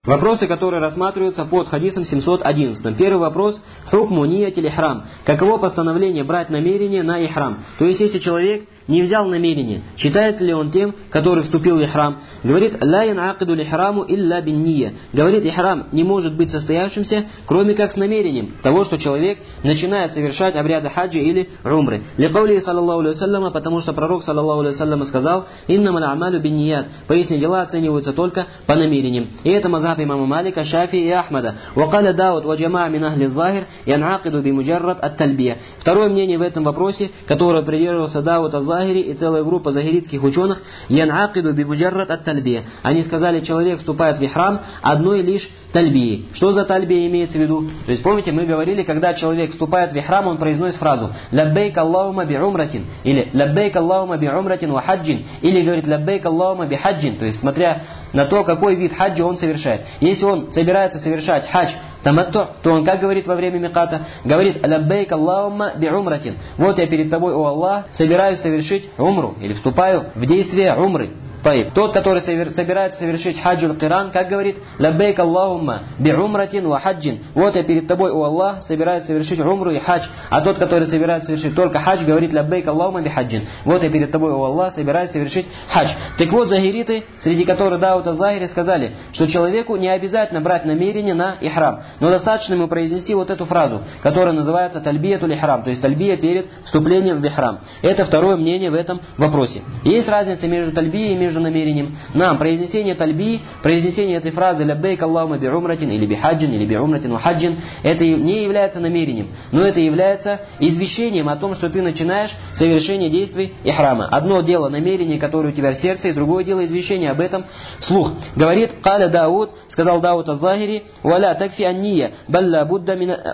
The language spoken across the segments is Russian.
Вопросы, которые рассматриваются под хадисом 711. Первый вопрос. Хукму ниятиль ихрам. Каково постановление брать намерение на ихрам? То есть, если человек не взял намерение, считается ли он тем, который вступил в ихрам? Говорит, ла янакиду лихраму илля бин ния. Говорит, ихрам не может быть состоявшимся, кроме как с намерением того, что человек начинает совершать обряды хаджи или умры. Ликаули саллаллаху алейхи вассаляма, потому что пророк саллаллаху алейхи вассаляма сказал, иннамаль амалю бин ният. Поясни, дела оцениваются только по намерениям. И это мазхаб имама Малика, Шафи и Ахмада. Вакаля Дауд ва джамаа мин ахли захир янакиду би муджаррад ат-тальбия. Второе мнение в этом вопросе, которое придерживался Дауд аз-Захири и целая группа захиритских ученых, янакиду би муджаррад ат-тальбия. Они сказали, человек вступает в ихрам одной лишь тальбии. Что за тальбия имеется в виду? То есть, помните, мы говорили, когда человек вступает в ихрам, он произносит фразу «Лаббейк Аллахума би умратин» или «Лаббейк Аллахума би умратин ва хаджин» или говорит «Лаббейк Аллахума би хаджин», то есть, смотря на то, какой вид хаджа он совершает. Если он собирается совершать хадж таматту, то он как говорит во время миката? Говорит «Лаббейк Аллахумма би умратин». Вот я перед тобой, о Аллах, собираюсь совершить умру или вступаю в действие умры. Тот, который собирается совершить хаджул киран, как говорит, «Лаббейк Аллахумма би умратин ва хаджин». Вот я перед тобой, о Аллах, собираюсь совершить умру и хадж. А тот, который собирается совершить только хадж, говорит, «Лаббейк Аллахумма би хаджин». Вот я перед тобой, о Аллах, собираюсь совершить хадж. Так вот, захириты, среди которых Дауд аз-Захири, сказали, что человеку не обязательно брать намерение на ихрам, но достаточно ему произнести вот эту фразу, которая называется тальбиятуль ихрам, то есть тальбия перед вступлением в ихрам. Это второе мнение в этом вопросе. Есть разница между тальбией и между намерением. Нам произнесение тальби, произнесение этой фразы «Лаббейк Аллахума би умратин» или «Би хаджин» или «Би умратин ва хаджин» это не является намерением, но это является извещением о том, что ты начинаешь совершение действий ихрама. Одно дело намерение, которое у тебя в сердце, и другое дело извещение об этом вслух. Говорит «Каля Дауд», сказал Дауд аз-Захири, «Валя такфи анния, балла будда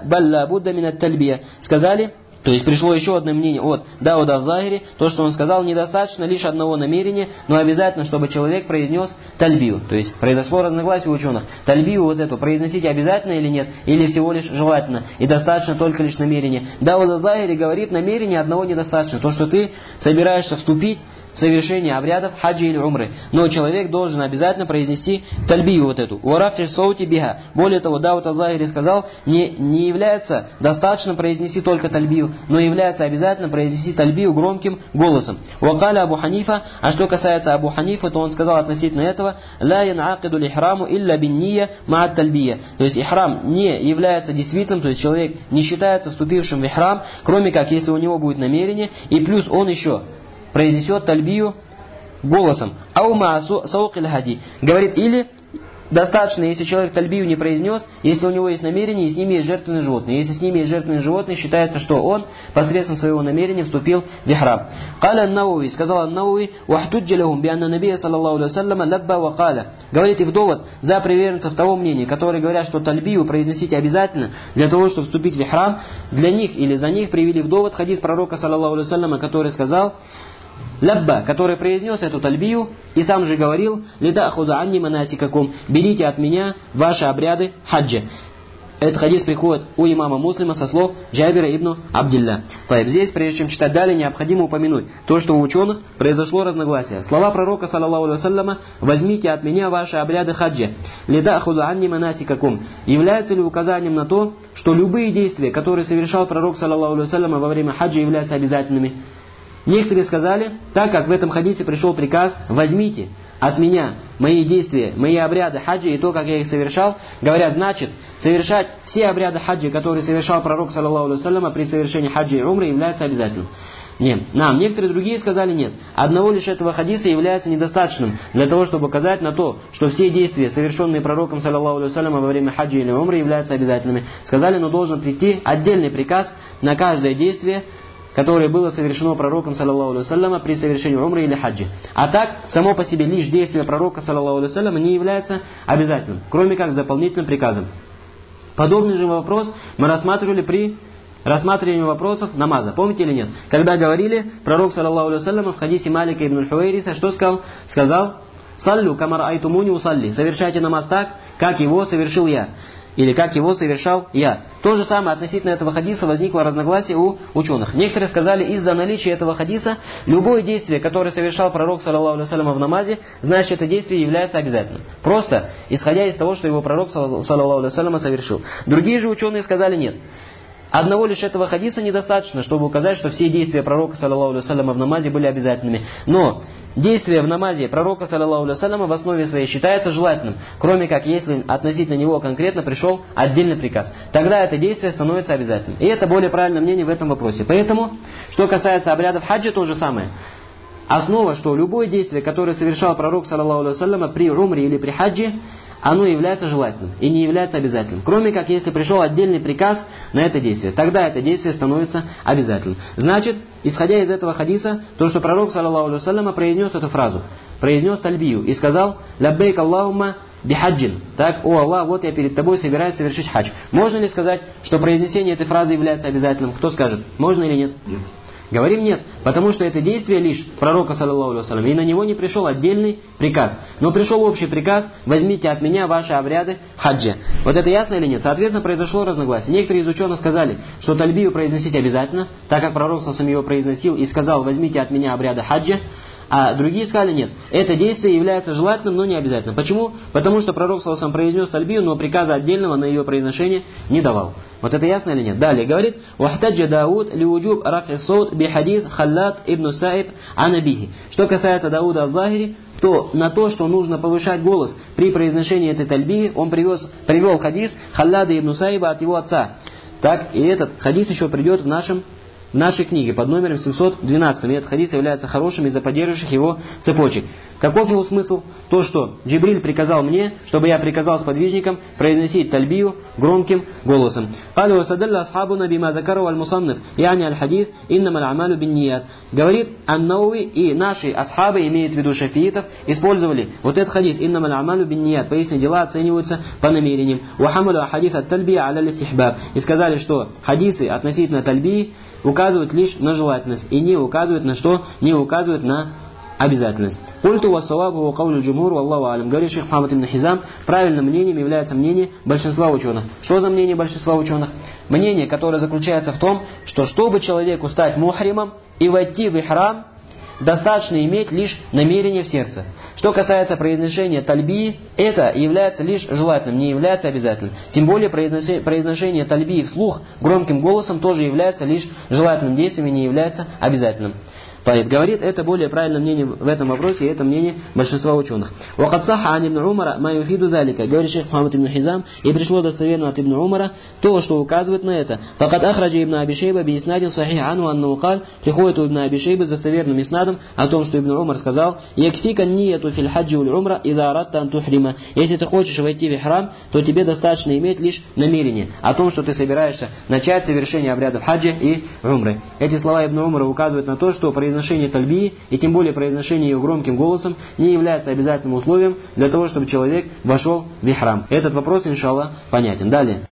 минат тальбия». Сказали, то есть пришло еще одно мнение от Дауда аз-Захири, то, что он сказал, недостаточно лишь одного намерения, но обязательно, чтобы человек произнес тальбию. То есть произошло разногласие у ученых. Тальбию вот эту произносить обязательно или нет, или всего лишь желательно, и достаточно только лишь намерение. Дауд аз-Захири говорит, намерения одного недостаточно. То, что ты собираешься вступить в совершение обрядов хаджи или умры. Но человек должен обязательно произнести тальбию вот эту. Уарафиш саути биха. Более того, Дауд аз-Захири сказал, не является достаточно произнести только тальбию, но является обязательно произнести тальбию громким голосом. Вакаля Абу Ханифа, а что касается Абу Ханифа, то он сказал относительно этого, ла янакиду лихраму илля бин ния ма'ат тальбия. То есть ихрам не является действительным, то есть человек не считается вступившим в ихрам, кроме как если у него будет намерение, и плюс он еще произнесет тальбию голосом. Аума саукиль хади. Говорит, или достаточно, если человек тальбию не произнес, если у него есть намерение, и с ними есть жертвенные животные. Если с ними есть жертвенные животные, считается, что он посредством своего намерения вступил в ихрам. Каля ан-Науи, сказал ан-Науи, вахтуджи лахум би анна набия саллаллаху алейхи вассалям лабба ва каля. Говорит, и в довод за приверженцев того мнения, которые говорят, что тальбию произносить обязательно для того, чтобы вступить в ихрам, для них или за них привели в довод хадис пророка саллаллаху алейхи вассаляма, который сказал, Лабба, который произнес эту тальбию и сам же говорил, «Лидахуда анни манасикакум», берите от меня ваши обряды хаджа. Этот хадис приходит у имама Муслима со слов Джабира ибн Абдилля. Здесь, прежде чем читать далее, необходимо упомянуть то, что у ученых произошло разногласие. Слова пророка, саллаллаху алейхи вассаляма, «Возьмите от меня ваши обряды хаджа». «Лидахуда анни манасикакум» является ли указанием на то, что любые действия, которые совершал пророк, саллаллаху алейхи вассаляма, во время хаджа, являются обязательными? Некоторые сказали, так как в этом хадисе пришел приказ, возьмите от меня мои действия, мои обряды хаджи и то, как я их совершал, говорят, значит, совершать все обряды хаджи, которые совершал пророк, саллаллаху алейхи вассаляма, при совершении хаджи и умры, является обязательным. Нет. Некоторые другие сказали нет. Одного лишь этого хадиса является недостаточным для того, чтобы указать на то, что все действия, совершенные пророком, саллаллаху алейхи вассаляма, во время хаджи или умры, являются обязательными. Сказали, но должен прийти отдельный приказ на каждое действие, которое было совершено пророком, саллаллаху алейхи вассаляма, при совершении умры или хаджи. А так, само по себе лишь действие пророка, саллаллаху алейхи вассаляма, не является обязательным, кроме как с дополнительным приказом. Подобный же вопрос мы рассматривали при рассматривании вопросов намаза. Помните или нет? Когда говорили, пророк, саллаллаху алейхи вассаляма, в хадисе Малика ибн Хуайриса, что сказал? Сказал, «Саллю камар айтумуни усалли», совершайте намаз так, как его совершил я. или как его совершал я. То же самое относительно этого хадиса возникло разногласие у ученых. Некоторые сказали, из-за наличия этого хадиса любое действие, которое совершал пророк, саллаллаху алейхи вассалям, в намазе, значит, это действие является обязательным. Просто исходя из того, что его пророк, саллаллаху алейхи вассалям, совершил. Другие же ученые сказали нет. Одного лишь этого хадиса недостаточно, чтобы указать, что все действия пророка, саллаллаху алейхи вассалям, в намазе были обязательными. Но действие в намазе пророка, саллаллаху алейхи вассалям, в основе своей считается желательным, кроме как если относительно него конкретно пришел отдельный приказ. Тогда это действие становится обязательным. И это более правильное мнение в этом вопросе. Поэтому, что касается обрядов хаджа, то же самое. Основа, что любое действие, которое совершал пророк, саллаллаху алейхи вассалям, при умре или при хаджи, оно является желательным и не является обязательным. Кроме как, если пришел отдельный приказ на это действие. Тогда это действие становится обязательным. Значит, исходя из этого хадиса, то, что пророк, саллаллаху алейхи вассалям, произнес эту фразу, произнес тальбию и сказал «Лаббейк Аллахумма бихаджин». Так, о Аллах, вот я перед тобой собираюсь совершить хадж. Можно ли сказать, что произнесение этой фразы является обязательным? Кто скажет, можно или нет? Говорим нет, потому что это действие лишь пророка, саллаллаху алейхи вассалям, и на него не пришел отдельный приказ. Но пришел общий приказ: возьмите от меня ваши обряды хаджа. Вот это ясно или нет? Соответственно, произошло разногласие. Некоторые из ученых сказали, что тальбию произносить обязательно, так как пророк сам его произносил и сказал: возьмите от меня обряды хаджа. А другие сказали нет. Это действие является желательным, но не обязательным. Почему? Потому что пророк сам произнес тальбию, но приказа отдельного на ее произношение не давал. Вот это ясно или нет? Далее говорит: «Вахтаджа Дауд лиуджуб рафи саут би хадис Халлад ибн Саиб анабихи». Что касается Дауда аль-Захири, то на то, что нужно повышать голос при произношении этой тальбии, он привел хадис Халлада ибн Саиба от его отца. Так, и этот хадис еще придет в нашей книге под номером 712. И этот хадис является хорошим из-за поддерживающих его цепочек. Каков его смысл? То, что Джибриль приказал мне, чтобы я приказал сподвижникам произносить тальбию громким голосом. Говорит Ан-Науи, и наши асхабы, имеет в виду шафиитов, использовали вот этот хадис «Иннама аль-амалю бинният», поистине дела оцениваются по намерениям. И сказали, что хадисы относительно тальбии указывают лишь на желательность и не указывают на что? Не указывают на обязательность. Культу вассавабу каулю джумхур валлаху алям. Говорит шейх Мухаммад ибн Хизам, правильным мнением является мнение большинства ученых. Что за мнение большинства ученых? Мнение, которое заключается в том, что чтобы человеку стать мухримом и войти в ихрам, достаточно иметь лишь намерение в сердце. Что касается произношения тальбии, это является лишь желательным, не является обязательным. Тем более произношение тальбии вслух громким голосом тоже является лишь желательным действием и не является обязательным. Говорит, это более правильное мнение в этом вопросе, и это мнение большинства ученых. وَقَدْ صَحَّ عَنْ ابْنِ عُمَرَ مَا يُفِيدُ ذَلِكَ. Говорит шейх Мухаммад ибн Хизам, и пришло достоверно от Ибн Умара то, что указывает на это. فَقَدْ أَخْرَجَ ابْنَ أَبِي شَيْبَ بِإِسْنَادٍ صَحِيحٍ عَنْهُ أَنَّهُ قَالَ. Приходит у Ибн Аби Шейбы с достоверным иснадом о том, что Ибн Умар сказал: يَكْفِيكَ النِّيَّةُ فِي الْحَجِّ وَالْعُمْرَةِ إِذَا أَرَدْتَ أَنْ تُحْرِمَ. Если ты хочешь войти в ихрам, то тебе достаточно иметь лишь намерение о том, что ты собираешься начать совершение обрядов хаджа и умры. Эти слова Ибн Умара указывают на то, что произношение тальбии и тем более произношение ее громким голосом не является обязательным условием для того, чтобы человек вошел в ихрам. Этот вопрос, иншаллах, понятен. Далее.